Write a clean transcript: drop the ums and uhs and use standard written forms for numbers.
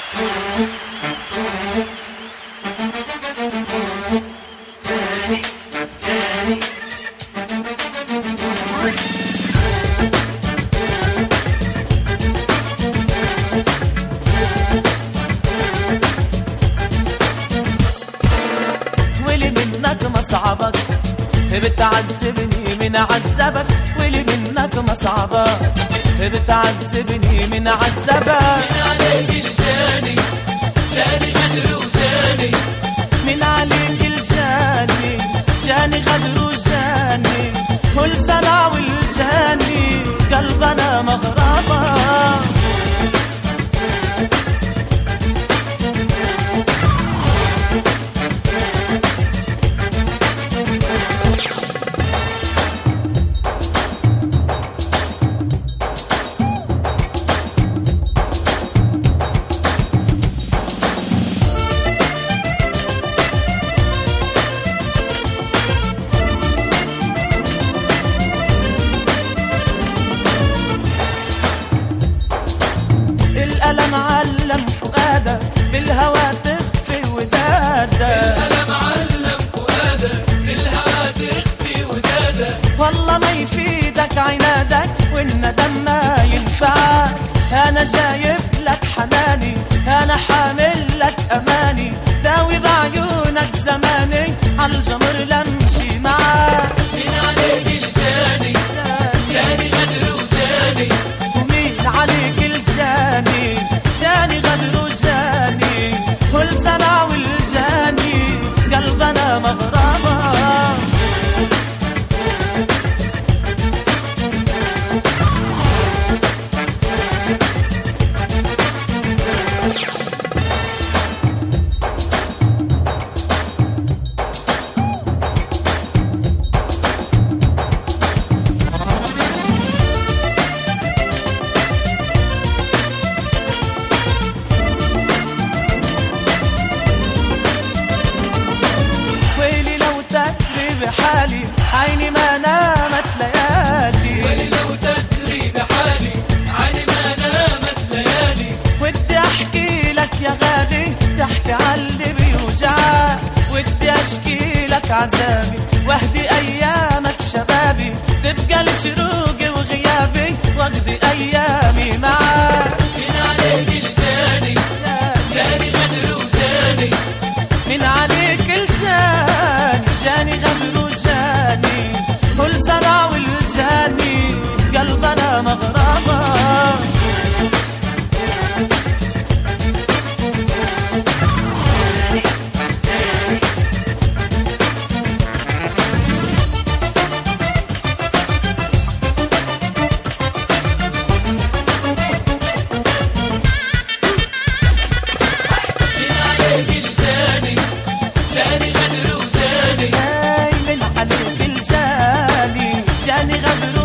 ولي منك مصعبك بتعذبني من عذبك، ولي منك مصعبك بتعذبني من عذبك. من عليك الجاني جاني غدر وجاني، من عليك الجاني جاني غدر وجاني، والزرع والجاني قلبنا مغربة. الألم علم فؤادك بالهوى تخفي ودادك، الألم علم فؤادك بالهوى تخفي ودادك. والله ما يفيدك عنادك والندم ما ينفعك. أنا جايب لك حناني، أنا حامل لك أماني، داوي بعيونك زماني عالجمر لمشي معاك. من عليك الجاني جاني غدر وجاني، ومين عليك الجاني جاني غدر وجاني، والزرع والجاني قلبنا مغربة. بحالي عيني ما نامت ليالي، ويلي لو تدري بحالي عيني ما نامت ليالي. ودي احكي لك يا غالي تحكي عاللي بيوجعك، ودي اشكي لك عذابي واهدي ايامك شبابي، تبقى لشروقي وغيابي واقضي ايامي معاك. من عليك الجاني جاني غدر وجاني، من عليك الجاني جاني غدر وجاني، والزرع والجاني قلبنا مغربة. من عليك الجاني جاني غدر وجاني، من عليك الجاني جاني غدر